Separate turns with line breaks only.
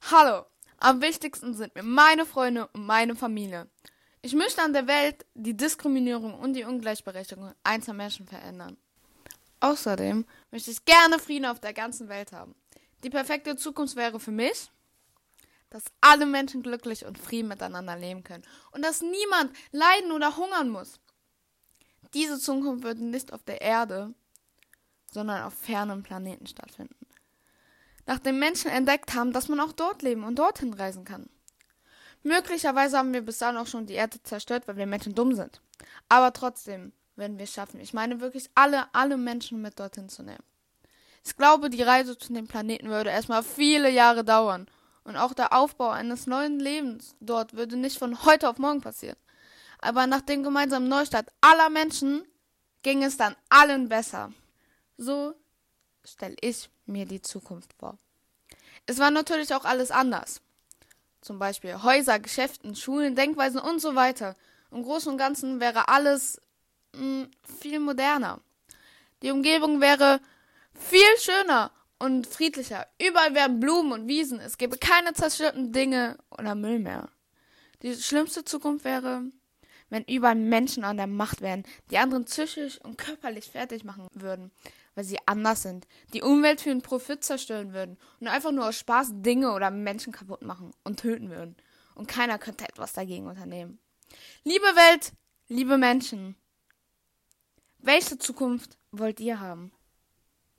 Hallo, am wichtigsten sind mir meine Freunde und meine Familie. Ich möchte an der Welt die Diskriminierung und die Ungleichberechtigung einzelner Menschen verändern. Außerdem möchte ich gerne Frieden auf der ganzen Welt haben. Die perfekte Zukunft wäre für mich, dass alle Menschen glücklich und Frieden miteinander leben können und dass niemand leiden oder hungern muss. Diese Zukunft würde nicht auf der Erde, sondern auf fernen Planeten stattfinden. Nachdem Menschen entdeckt haben, dass man auch dort leben und dorthin reisen kann. Möglicherweise haben wir bis dahin auch schon die Erde zerstört, weil wir Menschen dumm sind. Aber trotzdem werden wir es schaffen. Ich meine wirklich alle Menschen mit dorthin zu nehmen. Ich glaube, die Reise zu dem Planeten würde erstmal viele Jahre dauern. Und auch der Aufbau eines neuen Lebens dort würde nicht von heute auf morgen passieren. Aber nach dem gemeinsamen Neustart aller Menschen ging es dann allen besser. So stelle ich mir die Zukunft vor. Es war natürlich auch alles anders. Zum Beispiel Häuser, Geschäften, Schulen, Denkweisen und so weiter. Im Großen und Ganzen wäre alles viel moderner. Die Umgebung wäre viel schöner und friedlicher. Überall wären Blumen und Wiesen. Es gäbe keine zerstörten Dinge oder Müll mehr. Die schlimmste Zukunft wäre, wenn überall Menschen an der Macht wären, die anderen psychisch und körperlich fertig machen würden, weil sie anders sind, die Umwelt für den Profit zerstören würden und einfach nur aus Spaß Dinge oder Menschen kaputt machen und töten würden. Und keiner könnte etwas dagegen unternehmen. Liebe Welt, liebe Menschen, welche Zukunft wollt ihr haben?